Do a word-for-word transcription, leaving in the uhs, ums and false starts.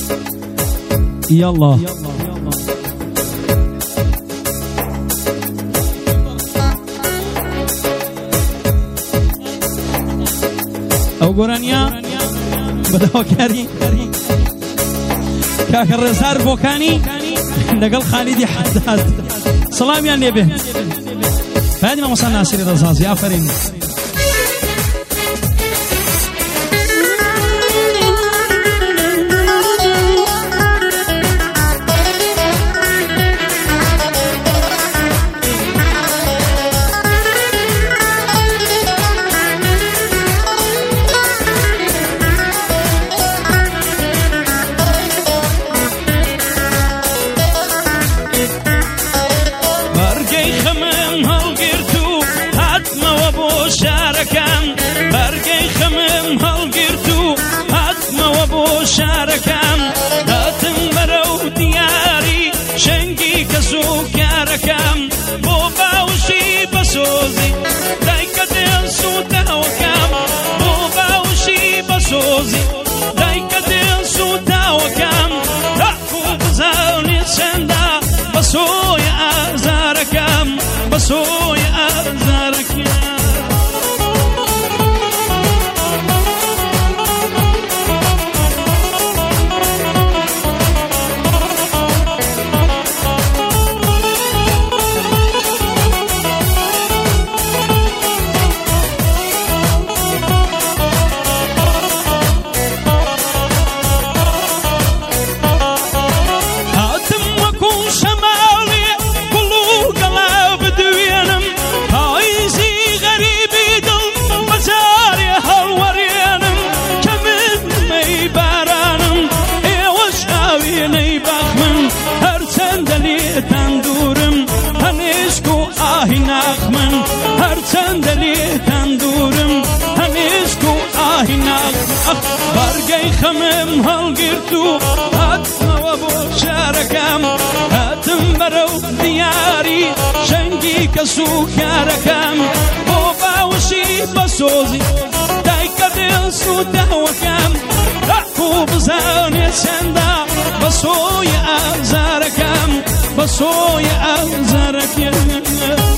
يلا ئەو گۆرانیا بەداواکاری کاکە ڕێزار بۆکانی لەگەڵ خالیدی حەداد سەڵامیان لێبێ فادی مامۆستا ناسیری ڕەزازی ئافەرین بەرگەی خەمم هەڵگرت و هاتمەوە بۆ شارەکەم هاتم بەرەو دیاری شەنگی کەس و کارەکەم بۆ باوشی بەسۆزی دایکە دێن سوتاوەکەم بۆ باوشی بەسۆزی دایکە دێن سوتاوەکەم تاکو بزانێت چەندە بەسۆی ئازارەکەم بەسۆی ئازارەکەم من هەرچەندە لێتان دوورم هەنێشک و ئاهی ناخم بەرگەی خەمم هەڵگرت و هاتمەوە بۆ شارەکەم هاتم بەرەو دیاری شەنگی کەس و کارەکەم بۆ باوشی بەسۆزی دایکە دێن سوتاوەکەم تاکو بزانێت چەندە بەسۆی ئازارەکەم بەسۆی ئازارەکەم